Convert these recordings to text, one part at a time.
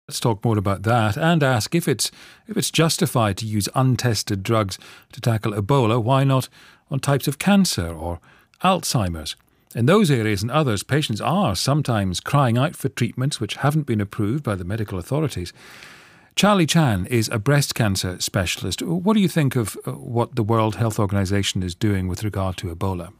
Let's talk more about that and ask if it's justified to use untested drugs to tackle Ebola, why not on types of cancer or Alzheimer's? In those areas and others, patients are sometimes crying out for treatments which haven't been approved by the medical authorities. Charlie Chan is a breast cancer specialist. What do you think of what the World Health Organization is doing with regard to Ebola?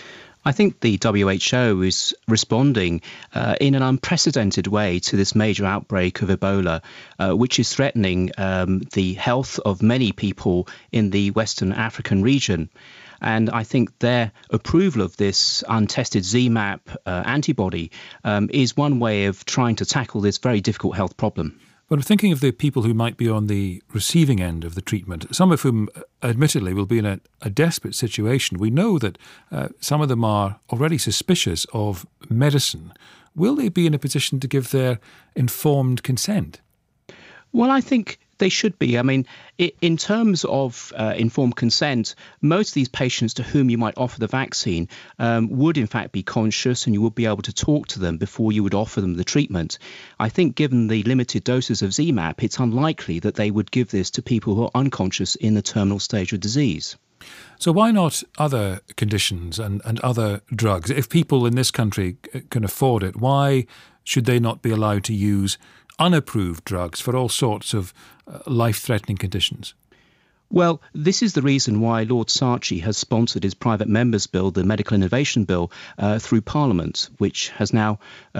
I think the WHO is responding in an unprecedented way to this major outbreak of Ebola, which is threatening the health of many people in the Western African region. And I think their approval of this untested ZMapp antibody is one way of trying to tackle this very difficult health problem. But I'm thinking of the people who might be on the receiving end of the treatment, some of whom, admittedly, will be in a desperate situation. We know that some of them are already suspicious of medicine. Will they be in a position to give their informed consent? Well, I think they should be. I mean, in terms of informed consent, most of these patients to whom you might offer the vaccine would in fact be conscious, and you would be able to talk to them before you would offer them the treatment. I think given the limited doses of ZMapp, it's unlikely that they would give this to people who are unconscious in the terminal stage of disease. So why not other conditions and other drugs? If people in this country can afford it, why should they not be allowed to use unapproved drugs for all sorts of life-threatening conditions? Well, this is the reason why Lord Saatchi has sponsored his private members' bill, the Medical Innovation Bill, through Parliament, which has now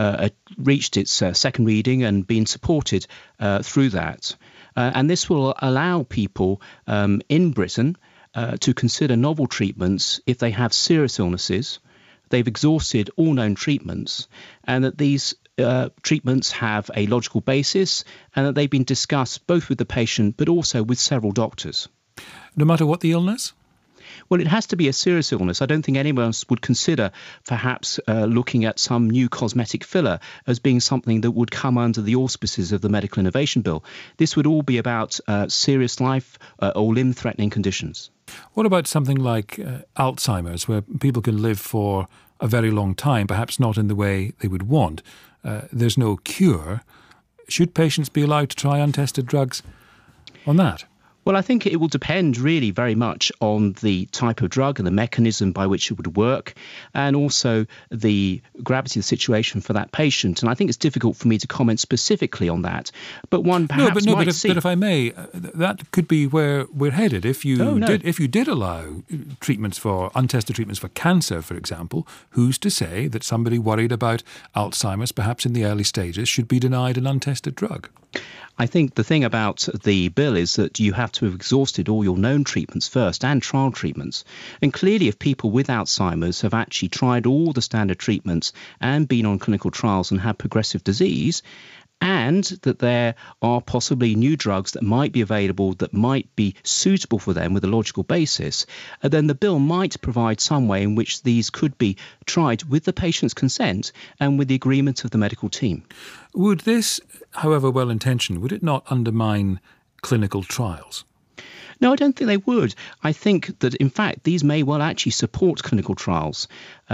reached its second reading and been supported through that. And this will allow people in Britain to consider novel treatments if they have serious illnesses, they've exhausted all known treatments, and that these treatments have a logical basis and that they've been discussed both with the patient but also with several doctors. No matter what the illness? Well, it has to be a serious illness. I don't think anyone else would consider perhaps looking at some new cosmetic filler as being something that would come under the auspices of the Medical Innovation Bill. This would all be about serious life or limb-threatening conditions. What about something like Alzheimer's, where people can live for a very long time, perhaps not in the way they would want? There's no cure. Should patients be allowed to try untested drugs on that? Well, I think it will depend really very much on the type of drug and the mechanism by which it would work, and also the gravity of the situation for that patient. And I think it's difficult for me to comment specifically on that. But one perhaps might see. But if I may, that could be where we're headed. If you did allow treatments for untested treatments for cancer, for example, who's to say that somebody worried about Alzheimer's, perhaps in the early stages, should be denied an untested drug? I think the thing about the bill is that you have to have exhausted all your known treatments first and trial treatments. And clearly, if people with Alzheimer's have actually tried all the standard treatments and been on clinical trials and have progressive disease, and that there are possibly new drugs that might be available that might be suitable for them with a logical basis, then the bill might provide some way in which these could be tried with the patient's consent and with the agreement of the medical team. Would this, however well-intentioned, would it not undermine clinical trials? No, I don't think they would. I think that, in fact, these may well actually support clinical trials.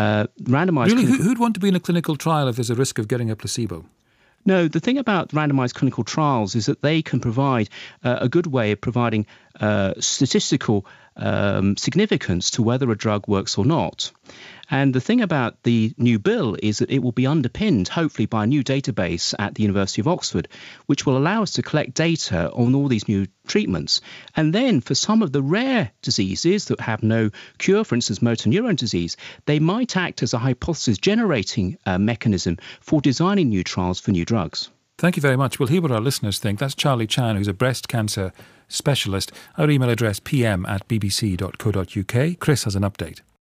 Really? Who'd want to be in a clinical trial if there's a risk of getting a placebo? No, the thing about randomized clinical trials is that they can provide a good way of providing statistical significance to whether a drug works or not. And the thing about the new bill is that it will be underpinned, hopefully, by a new database at the University of Oxford, which will allow us to collect data on all these new treatments. And then for some of the rare diseases that have no cure, for instance, motor neuron disease, they might act as a hypothesis-generating mechanism for designing new trials for new drugs. Thank you very much. We'll hear what our listeners think. That's Charlie Chan, who's a breast cancer specialist. Our email address pm@bbc.co.uk. Chris has an update.